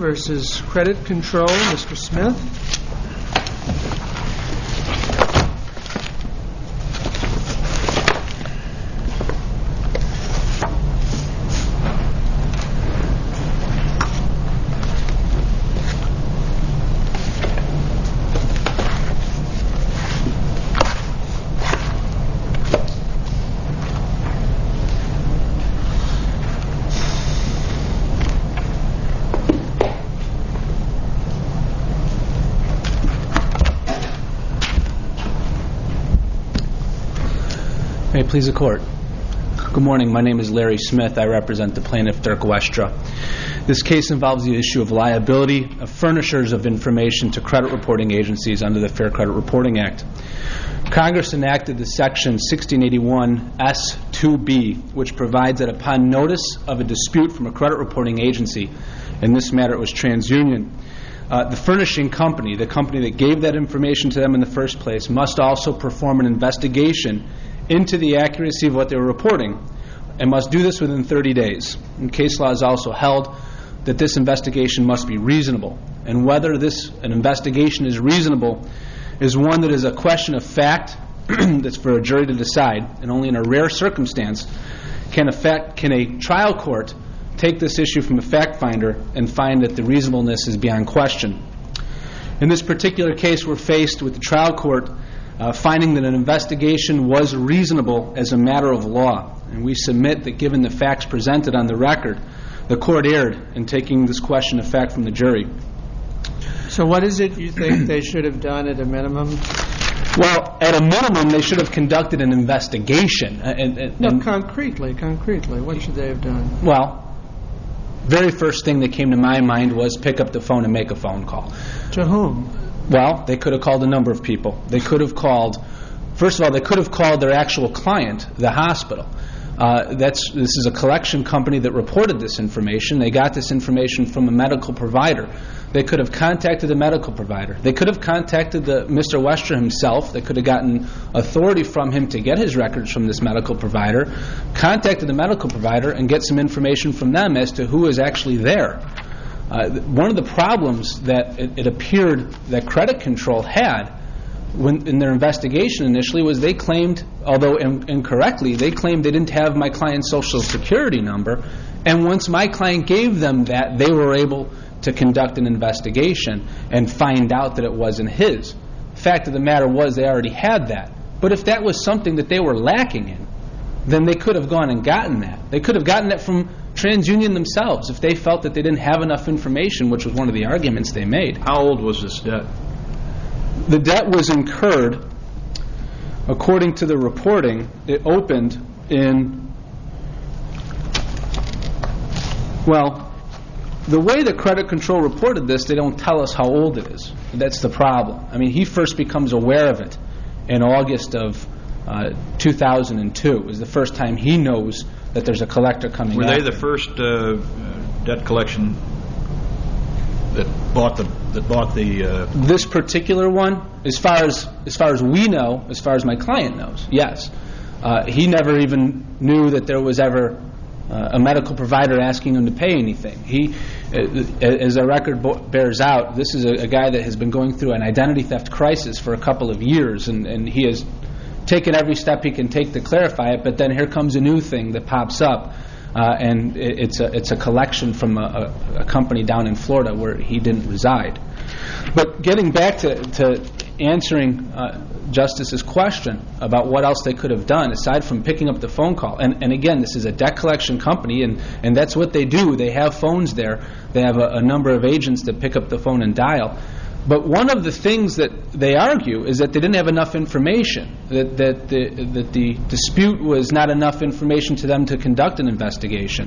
versus Credit Control. Mr. Smith. May it please the Court. Good morning. My name is Larry Smith. I represent the plaintiff, Dirk Westra. This case involves the issue of liability of furnishers of information to credit reporting agencies under the Fair Credit Reporting Act. Congress enacted the Section 1681 S2B, which provides that upon notice of a dispute from a credit reporting agency, in this matter it was TransUnion, the furnishing company, the company that gave that information to them in the first place, must also perform an investigation into the accuracy of what they were reporting, and must do this within 30 days. And case law has also held that this investigation must be reasonable. And whether an investigation is reasonable is one that is a question of fact that's for a jury to decide, and only in a rare circumstance can a trial court take this issue from a fact finder and find that the reasonableness is beyond question. In this particular case, we're faced with the trial court finding that an investigation was reasonable as a matter of law. And we submit that given the facts presented on the record, the court erred in taking this question of fact from the jury. So what is it you think they should have done at a minimum? Well, at a minimum, they should have conducted an investigation. Concretely, what should they have done? Well, very first thing that came to my mind was pick up the phone and make a phone call. To whom? Well, they could have called a number of people. They could have called, first of all, they could have called their actual client, the hospital. This is a collection company that reported this information. They got this information from a medical provider. They could have contacted the medical provider. They could have contacted Mr. Westra himself. They could have gotten authority from him to get his records from this medical provider, contacted the medical provider, and get some information from them as to who is actually there. One of the problems that it appeared that Credit Control had in their investigation initially was they claimed, although incorrectly, they claimed they didn't have my client's social security number, and once my client gave them that, they were able to conduct an investigation and find out that it wasn't his. The fact of the matter was they already had that. But if that was something that they were lacking in, then they could have gone and gotten that. They could have gotten that from TransUnion themselves if they felt that they didn't have enough information, which was one of the arguments they made. How old was this debt? The debt was incurred, according to the reporting, it opened in, well, the way that Credit Control reported this, they don't tell us how old it is. That's the problem. I mean, he first becomes aware of it in August of 2002 is the first time he knows that there's a collector coming. Were they the first debt collection that bought the this particular one? As far as we know, as far as my client knows, yes. He never even knew that there was ever a medical provider asking him to pay anything. He, as our record bears out, this is a guy that has been going through an identity theft crisis for a couple of years, and he has taken every step he can take to clarify it, but then here comes a new thing that pops up, and it's a collection from a company down in Florida where he didn't reside. But getting back to answering Justice's question about what else they could have done aside from picking up the phone call, and again, this is a debt collection company, and that's what they do. They have phones there. They have a number of agents that pick up the phone and dial. But one of the things that they argue is that they didn't have enough information, that the dispute was not enough information to them to conduct an investigation.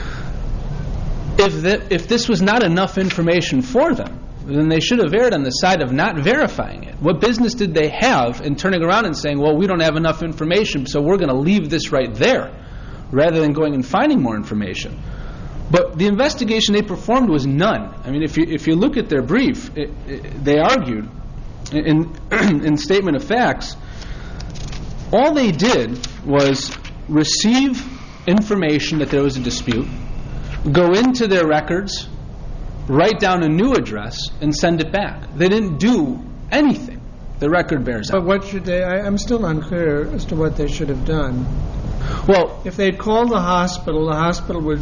If this was not enough information for them, then they should have erred on the side of not verifying it. What business did they have in turning around and saying, well, we don't have enough information, so we're going to leave this right there, rather than going and finding more information? But the investigation they performed was none. I mean, if you look at their brief, they argued in statement of facts, all they did was receive information that there was a dispute, go into their records, write down a new address, and send it back. They didn't do anything. The record bears out. But what should they? I'm still unclear as to what they should have done. Well, If they'd called the hospital would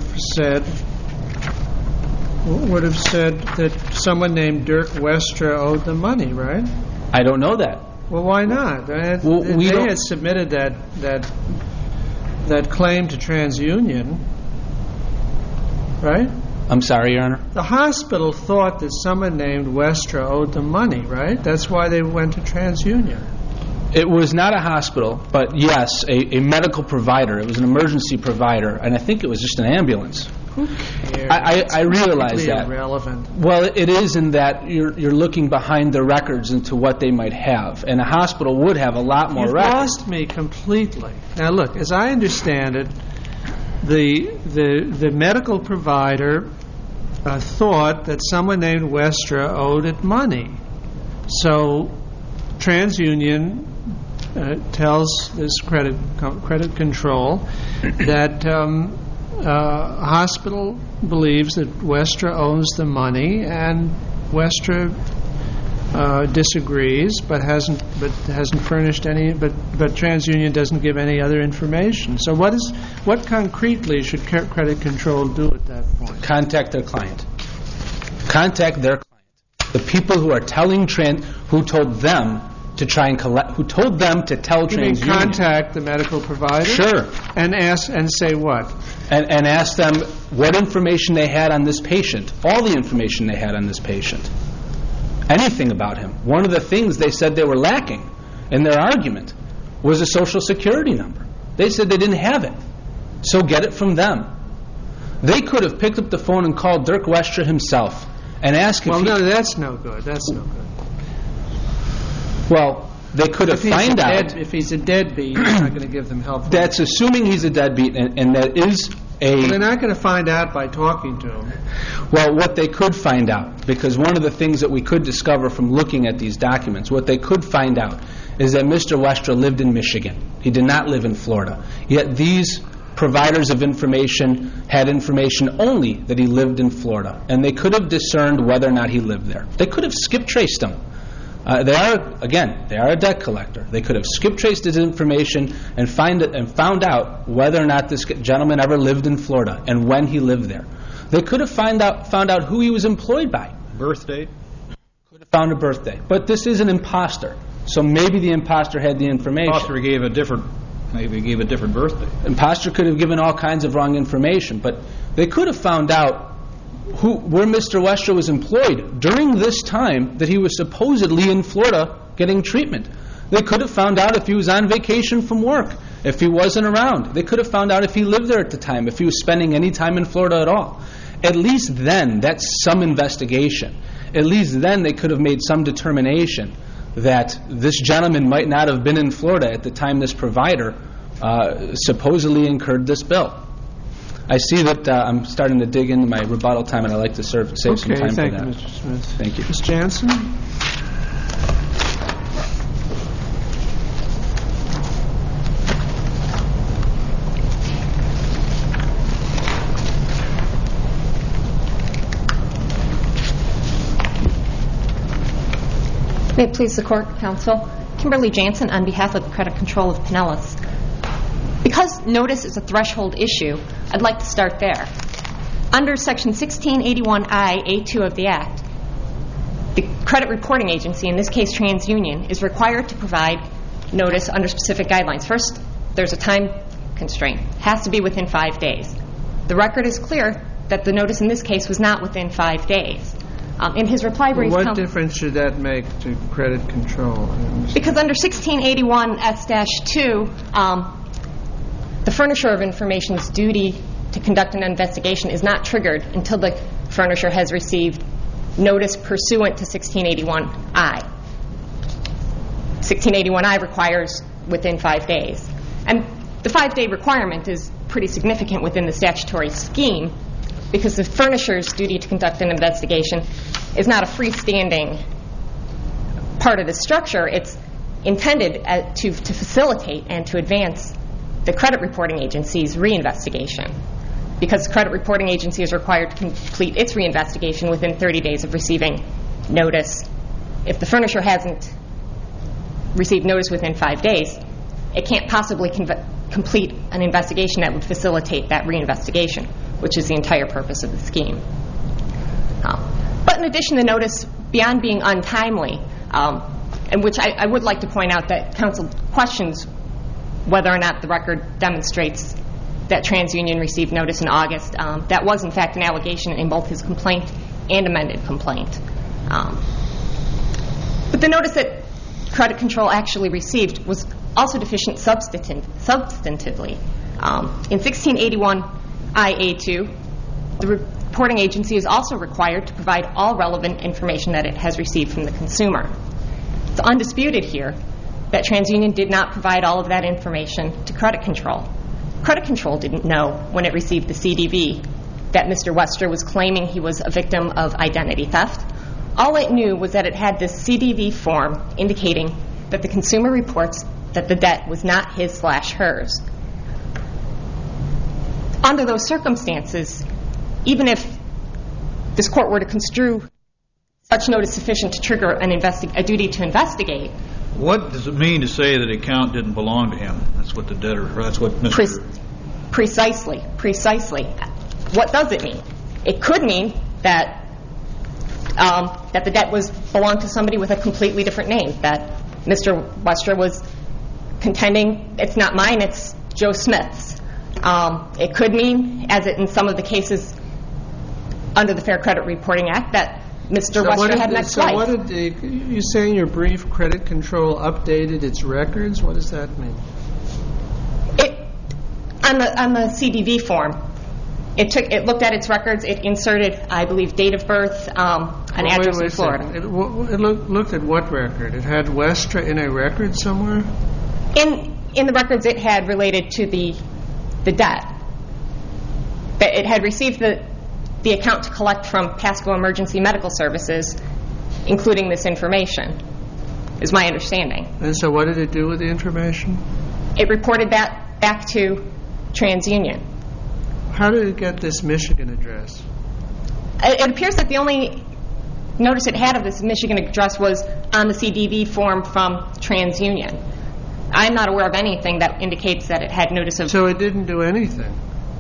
have said that someone named Dirk Westra owed them money, right? I don't know that. Well, why not? Well, we they don't- had submitted that claim to TransUnion, right? I'm sorry, Your Honor. The hospital thought that someone named Westra owed them money, right? That's why they went to TransUnion. It was not a hospital, but yes, a medical provider. It was an emergency provider, and I think it was just an ambulance. Who cares? I realize It's that. irrelevant. Well, it is in that you're looking behind the records into what they might have, and a hospital would have a lot more You've records. lost me completely. Now, look, as I understand it, the medical provider thought that someone named Westra owed it money. So TransUnion tells this credit control that hospital believes that Westra owes the money, and Westra disagrees, but hasn't furnished any. But TransUnion doesn't give any other information. So what concretely should credit control do at that point? Contact their client. Contact their client. The people who are telling who told them to try and collect, who told them to tell You mean TransUnion. contact the medical provider? Sure. And ask and say what? And ask them what information they had on this patient. All the information they had on this patient. Anything about him. One of the things they said they were lacking in their argument was a Social Security number. They said they didn't have it. So get it from them. They could have picked up the phone and called Dirk Westra himself and asked if Well, he... no, that's no good. That's no good. Well, they could have found out... If he's a deadbeat, you're not going to give them help. That's assuming he's a deadbeat, and that is a... They're not going to find out by talking to him. Well, what they could find out, because one of the things that we could discover from looking at these documents, what they could find out is that Mr. Westra lived in Michigan. He did not live in Florida. Yet these providers of information had information only that he lived in Florida. And they could have discerned whether or not he lived there. They could have skip-traced him. They are a debt collector. They could have skip-traced his information and found out whether or not this gentleman ever lived in Florida and when he lived there. They could have found out who he was employed by. Birth date? Could have found a birthday. But this is an imposter. So maybe the imposter had the information. Imposter gave a different birthday. Imposter could have given all kinds of wrong information. But they could have found out where Mr. Westra was employed during this time that he was supposedly in Florida getting treatment. They could have found out if he was on vacation from work, if he wasn't around. They could have found out if he lived there at the time, if he was spending any time in Florida at all. At least then, that's some investigation. At least then they could have made some determination that this gentleman might not have been in Florida at the time this provider supposedly incurred this bill. I see that I'm starting to dig into my rebuttal time, and I'd like to save some time for that. Thank you, Mr. Smith. Thank you. Ms. Jansen? May it please the Court, Counsel. Kimberly Jansen on behalf of the Credit Control of Pinellas. Because notice is a threshold issue, I'd like to start there. Under Section 1681I, A2 of the Act, the credit reporting agency, in this case TransUnion, is required to provide notice under specific guidelines. First, there's a time constraint. It has to be within 5 days. The record is clear that the notice in this case was not within 5 days. In his reply brief... What difference should that make to credit control? Because under 1681S-2, the furnisher of information's duty to conduct an investigation is not triggered until the furnisher has received notice pursuant to 1681I. 1681I requires within 5 days. And the 5-day requirement is pretty significant within the statutory scheme because the furnisher's duty to conduct an investigation is not a freestanding part of the structure. It's intended to facilitate and to advance the credit reporting agency's reinvestigation. because the credit reporting agency is required to complete its reinvestigation within 30 days of receiving notice. If the furnisher hasn't received notice within 5 days, it can't possibly complete an investigation that would facilitate that reinvestigation, which is the entire purpose of the scheme. But in addition, the notice, beyond being untimely, and which I would like to point out that counsel questions whether or not the record demonstrates that TransUnion received notice in August. That was, in fact, an allegation in both his complaint and amended complaint. But the notice that credit control actually received was also deficient substantively. In 1681 IA2, the reporting agency is also required to provide all relevant information that it has received from the consumer. It's undisputed here that TransUnion did not provide all of that information to credit control. Credit control didn't know when it received the CDV that Mr. Westra was claiming he was a victim of identity theft. All it knew was that it had this CDV form indicating that the consumer reports that the debt was not his/hers. Under those circumstances, even if this court were to construe such notice sufficient to trigger a duty to investigate. What does it mean to say that the account didn't belong to him? That's what the debtor, or that's what Mr. Precisely. What does it mean? It could mean that the debt belonged to somebody with a completely different name, that Mr. Westra was contending, it's not mine, it's Joe Smith's. It could mean, as in some of the cases under the Fair Credit Reporting Act, that Mr. Westra had an ex-wife. So what did you say in your brief credit control updated its records? What does that mean? On the CDV form, it looked at its records, it inserted, I believe, date of birth, an address in Florida. It looked at what record? It had Westra in a record somewhere? In the records it had related to the debt. It had received the account to collect from Pasco Emergency Medical Services, including this information, is my understanding. And so what did it do with the information? It reported that back to TransUnion. How did it get this Michigan address? It appears that the only notice it had of this Michigan address was on the CDV form from TransUnion. I'm not aware of anything that indicates that it had notice of... So it didn't do anything?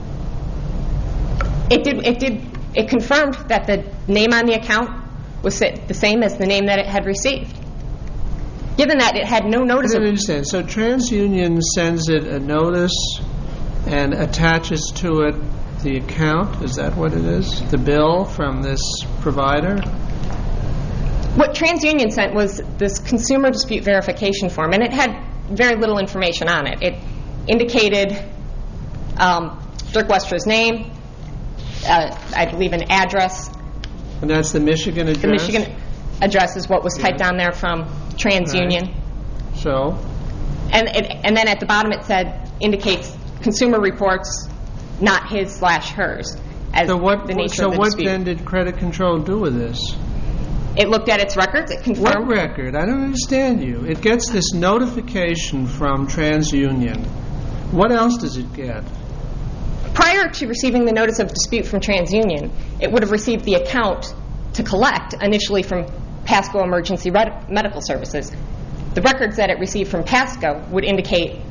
It confirmed that the name on the account was the same as the name that it had received. Given that it had no notice of... I don't understand. So TransUnion sends it a notice and attaches to it the account? Is that what it is? The bill from this provider? What TransUnion sent was this consumer dispute verification form, and it had very little information on it. It indicated Dirk Westra's name, I believe an address. And that's the Michigan address? The Michigan address is what was typed on there from TransUnion. Right. So? And then at the bottom it indicates consumer reports, not his/hers, as the nature of the dispute. So what then did credit control do with this? It looked at its records. It confirmed. What record? I don't understand you. It gets this notification from TransUnion. What else does it get? Prior to receiving the notice of dispute from TransUnion, it would have received the account to collect initially from Pasco Emergency Medical Services. The records that it received from Pasco would indicate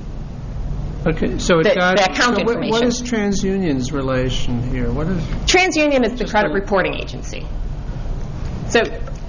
the account information. What is TransUnion's relation here? TransUnion is the credit reporting agency. So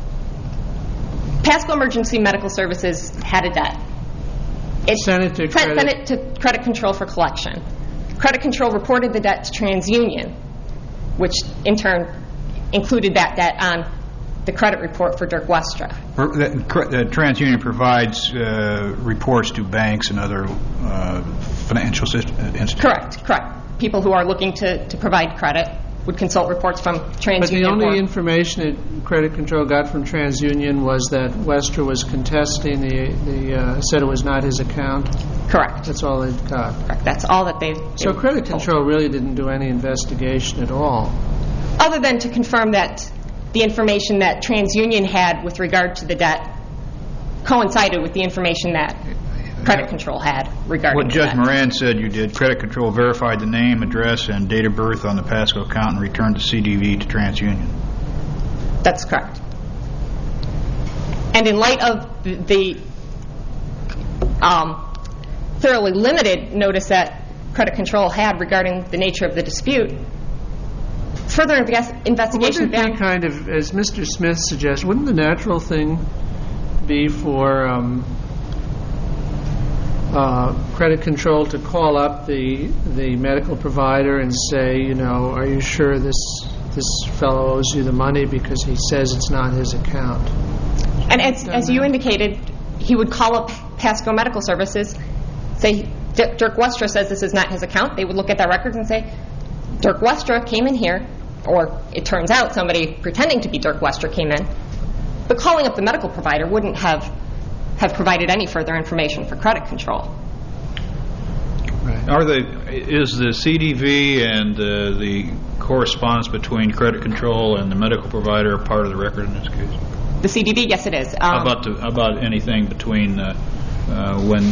Pasco Emergency Medical Services had a debt. It sent it to credit control for collection. Credit control reported the debt to TransUnion, which in turn included that debt on the credit report for Dirk Westra. TransUnion provides reports to banks and other financial institutions. Correct. People who are looking to provide credit would consult reports from TransUnion. But the only information that credit control got from TransUnion was that Westra was contesting said it was not his account? Correct. That's all they got? Correct. That's all that they So credit control really didn't do any investigation at all? Other than to confirm that the information that TransUnion had with regard to the debt coincided with the information that credit control had regarding What Judge that. Moran said you did, credit control verified the name, address, and date of birth on the Pasco account and returned the CDV to TransUnion. That's correct. And in light of the thoroughly limited notice that credit control had regarding the nature of the dispute, further investigation Wouldn't it be kind of, as Mr. Smith suggests, wouldn't the natural thing be for credit control to call up the medical provider and say, you know, are you sure this fellow owes you the money because he says it's not his account? And as you indicated, he would call up Pasco Medical Services, say, Dirk Westra says this is not his account. They would look at that record and say, Dirk Westra came in here, or it turns out somebody pretending to be Dirk Westra came in. But calling up the medical provider wouldn't have provided any further information for credit control. Is the CDV and the correspondence between credit control and the medical provider a part of the record in this case? The CDV, yes, it is. How about anything between when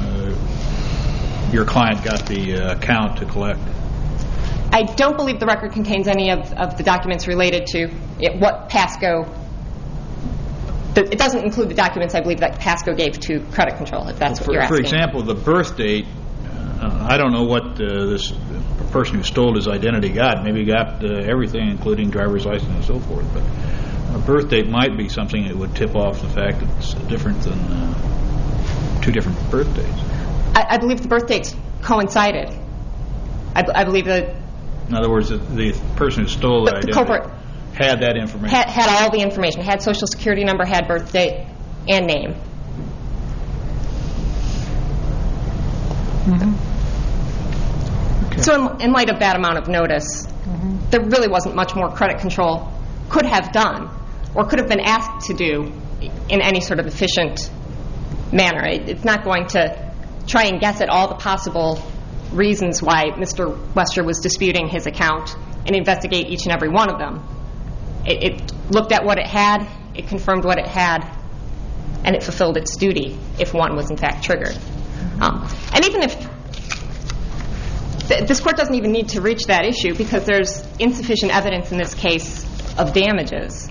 your client got the account to collect? I don't believe the record contains any of the documents related to what Pasco. It doesn't include the documents, I believe, that Pasco gave to credit control, if that's what you're asking. For example, the birth date, I don't know what this person who stole his identity got. Maybe he got everything, including driver's license and so forth. But a birth date might be something that would tip off the fact that it's different than two different birth dates. I believe the birth dates coincided. I believe that... In other words, the person who stole the identity culprit had that information. Had all the information. Had Social Security number, had birth date, and name. Mm-hmm. Okay. So in light of that amount of notice, there really wasn't much more credit control could have done or could have been asked to do in any sort of efficient manner. It's not going to try and guess at all the possible reasons why Mr. Westra was disputing his account and investigate each and every one of them. It looked at what it had, it confirmed what it had, and it fulfilled its duty if one was in fact triggered. And even if this court doesn't even need to reach that issue because there's insufficient evidence in this case of damages.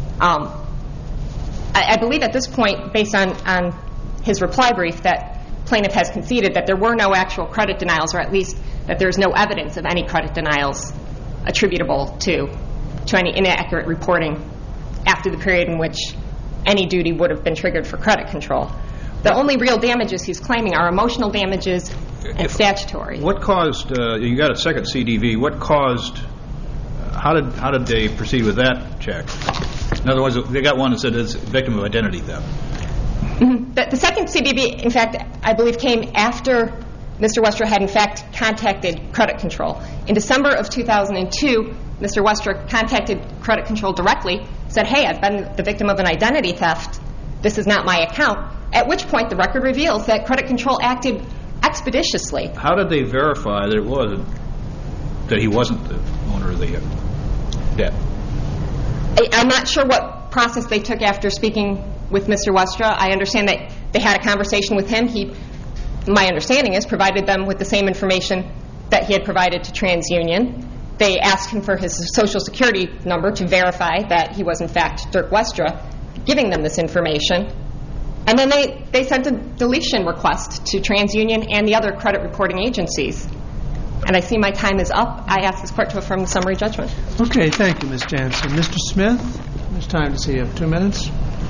I believe at this point, based on his reply brief, that plaintiff has conceded that there were no actual credit denials, or at least that there's no evidence of any credit denials attributable to any inaccurate reporting after the period in which any duty would have been triggered for credit control. The only real damages he's claiming are emotional damages and statutory. What caused, you got a second CDV, what caused, how did they proceed with that check? In other words, they got one that said it's a victim of identity theft. Mm-hmm. The second CDV, in fact, I believe came after Mr. Westra had in fact contacted credit control. In December of 2002, Mr. Westra contacted credit control directly, said, hey, I've been the victim of an identity theft. This is not my account. At which point the record reveals that credit control acted expeditiously. How did they verify that he wasn't the owner of the debt? I'm not sure what process they took after speaking with Mr. Westra. I understand that they had a conversation with him. He, my understanding is, provided them with the same information that he had provided to TransUnion. They asked him for his Social Security number to verify that he was in fact Dirk Westra, giving them this information. And then they sent a deletion request to TransUnion and the other credit reporting agencies. And I see my time is up. I ask this court to affirm the summary judgment. Okay, thank you, Ms. Jansen. Mr. Smith, there's time to see you have 2 minutes.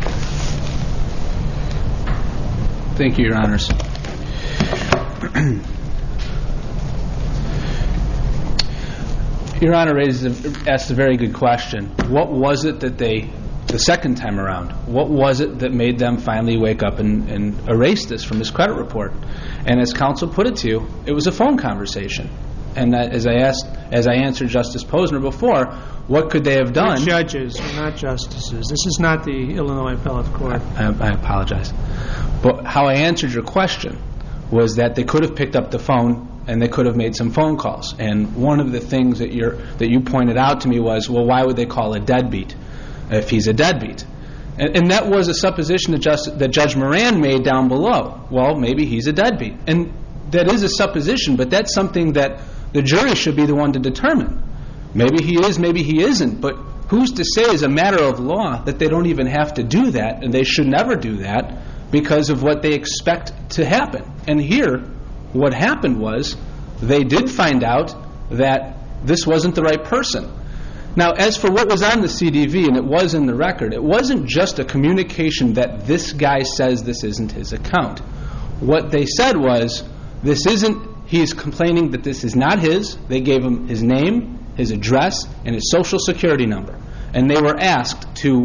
Thank you, Your Honors. Your Honor asked a very good question. What was it that the second time around, what was it that made them finally wake up and erase this from this credit report? And as counsel put it to you, it was a phone conversation. And that, as I answered Justice Posner before, what could they have done? We're judges, we're not justices. This is not the Illinois Appellate Court. I apologize. But how I answered your question was that they could have picked up the phone and they could have made some phone calls. And one of the things that you pointed out to me was, well, why would they call a deadbeat if he's a deadbeat? And that was a supposition that Judge Moran made down below. Well, maybe he's a deadbeat. And that is a supposition, but that's something that the jury should be the one to determine. Maybe he is, maybe he isn't, but who's to say as a matter of law that they don't even have to do that, and they should never do that because of what they expect to happen. And here, what happened was they did find out that this wasn't the right person. Now, as for what was on the CDV, and it was in the record, it wasn't just a communication that this guy says this isn't his account. What they said was, he's complaining that this is not his. They gave him his name, his address, and his social security number. And they were asked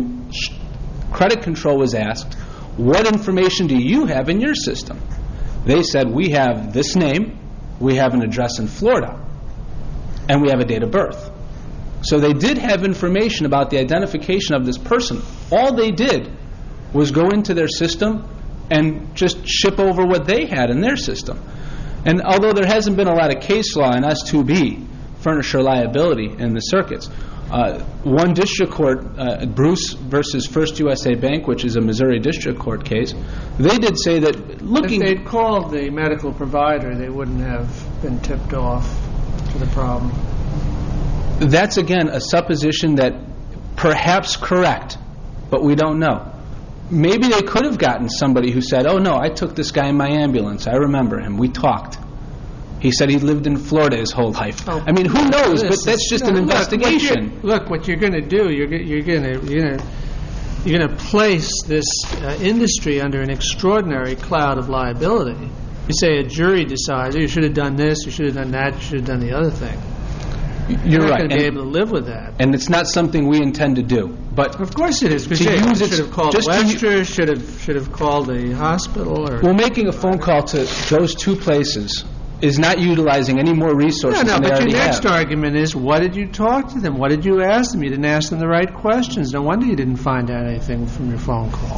credit control was asked, what information do you have in your system? They said, we have this name, we have an address in Florida, and we have a date of birth. So they did have information about the identification of this person. All they did was go into their system and just ship over what they had in their system. And although there hasn't been a lot of case law in S2B, furnisher liability in the circuits, one district court, Bruce versus First USA Bank, which is a Missouri district court case, they did say that looking... If they'd called the medical provider, they wouldn't have been tipped off to the problem. That's, again, a supposition that perhaps correct, but we don't know. Maybe they could have gotten somebody who said, oh, no, I took this guy in my ambulance. I remember him. We talked. He said he lived in Florida his whole life. Oh, I mean, who knows? But that's just an investigation. Look, what you're going to do, you're going to place this industry under an extraordinary cloud of liability. You say a jury decides, oh, you should have done this, you should have done that, you should have done the other thing. You're not right. going to be able to live with that. And it's not something we intend to do. But of course it is. Because you should have called Webster, should have called the hospital. Or making a phone call to those two places is not utilizing any more resources than they already have. But your next argument is, what did you talk to them? What did you ask them? You didn't ask them the right questions. No wonder you didn't find out anything from your phone call.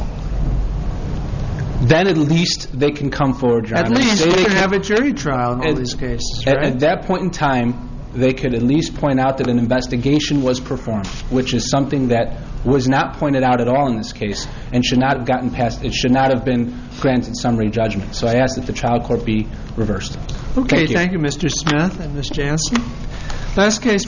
Then at least they can come forward, Your Honor. At least you can have a jury trial in all these cases, right? At that point in time, they could at least point out that an investigation was performed, which is something that was not pointed out at all in this case and should not have gotten past. It should not have been granted summary judgment. So I ask that the trial court be reversed. Okay, thank you, Mr. Smith and Ms. Jansen. Last case